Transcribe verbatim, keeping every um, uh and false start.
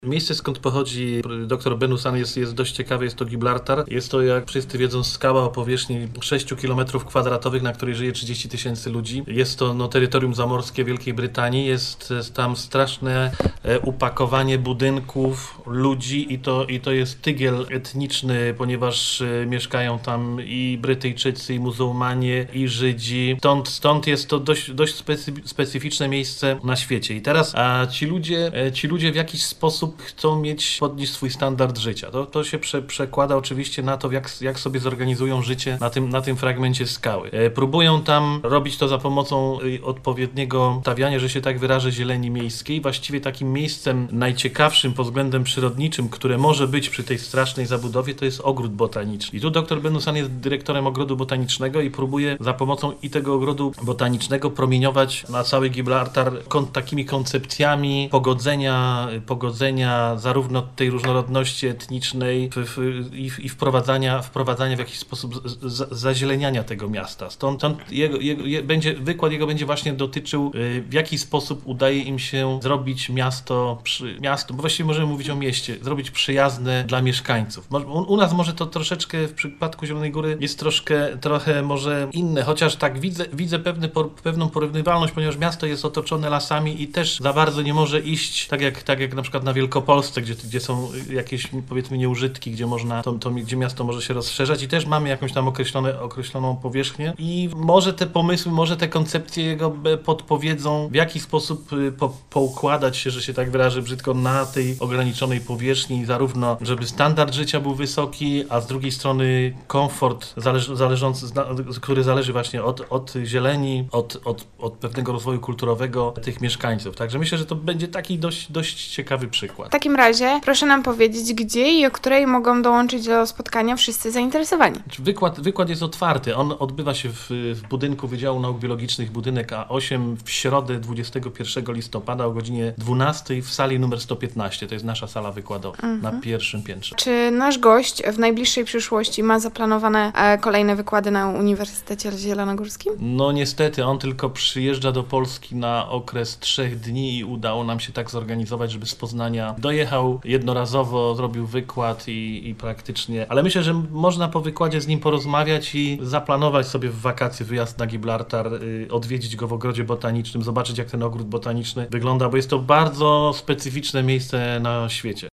Miejsce, skąd pochodzi dr Benusan jest, jest dość ciekawe, jest to Gibraltar. Jest to, jak wszyscy wiedzą, skała o powierzchni sześć kilometrów kwadratowych, na której żyje trzydzieści tysięcy ludzi. Jest to no, terytorium zamorskie Wielkiej Brytanii. Jest, jest tam straszne e, upakowanie budynków, ludzi i to, i to jest tygiel etniczny, ponieważ e, mieszkają tam i Brytyjczycy, i muzułmanie, i Żydzi. Stąd, stąd jest to dość, dość specy, specyficzne miejsce na świecie. I teraz a ci ludzie, e, ci ludzie w jakiś sposób chcą mieć, podnieść swój standard życia. To, to się prze, przekłada oczywiście na to, jak, jak sobie zorganizują życie na tym, na tym fragmencie skały. E, próbują tam robić to za pomocą e, odpowiedniego stawiania, że się tak wyrażę, zieleni miejskiej. Właściwie takim miejscem najciekawszym pod względem przyrodniczym, które może być przy tej strasznej zabudowie, to jest ogród botaniczny. I tu dr Benusan jest dyrektorem ogrodu botanicznego i próbuje za pomocą i tego ogrodu botanicznego promieniować na cały Gibraltar kon, takimi koncepcjami pogodzenia, pogodzenia zarówno tej różnorodności etnicznej w, w, i, i wprowadzania, wprowadzania w jakiś sposób z, z, zazieleniania tego miasta. Stąd, stąd jego, jego, je, będzie, wykład jego będzie właśnie dotyczył, y, w jaki sposób udaje im się zrobić miasto, przy, miasto, bo właściwie możemy mówić o mieście, zrobić przyjazne dla mieszkańców. U, u nas może to troszeczkę w przypadku Zielonej Góry jest troszkę, trochę może inne, chociaż tak widzę, widzę pewny, por, pewną porównywalność, ponieważ miasto jest otoczone lasami i też za bardzo nie może iść tak jak, tak jak na przykład na Wielkopolsce, gdzie, gdzie są jakieś, powiedzmy, nieużytki, gdzie można, to, to, gdzie miasto może się rozszerzać i też mamy jakąś tam określone, określoną powierzchnię i może te pomysły, może te koncepcje jego podpowiedzą, w jaki sposób po, poukładać się, że się tak wyrażę brzydko, na tej ograniczonej powierzchni, zarówno żeby standard życia był wysoki, a z drugiej strony komfort zależ, zależący, który zależy właśnie od, od zieleni, od, od, od pewnego rozwoju kulturowego tych mieszkańców. Także myślę, że to będzie taki dość, dość ciekawy przykład. W takim razie proszę nam powiedzieć, gdzie i o której mogą dołączyć do spotkania wszyscy zainteresowani. Wykład, wykład jest otwarty. On odbywa się w, w budynku Wydziału Nauk Biologicznych, budynek A osiem, w środę dwudziestego pierwszego listopada o godzinie dwunastej w sali numer sto piętnaście. To jest nasza sala wykładowa mhm. na pierwszym piętrze. Czy nasz gość w najbliższej przyszłości ma zaplanowane e, kolejne wykłady na Uniwersytecie Zielonogórskim? No niestety, on tylko przyjeżdża do Polski na okres trzech dni i udało nam się tak zorganizować, żeby z Poznania dojechał jednorazowo, zrobił wykład i, i praktycznie, ale myślę, że można po wykładzie z nim porozmawiać i zaplanować sobie w wakacje wyjazd na Gibraltar, y, odwiedzić go w ogrodzie botanicznym, zobaczyć jak ten ogród botaniczny wygląda, bo jest to bardzo specyficzne miejsce na świecie.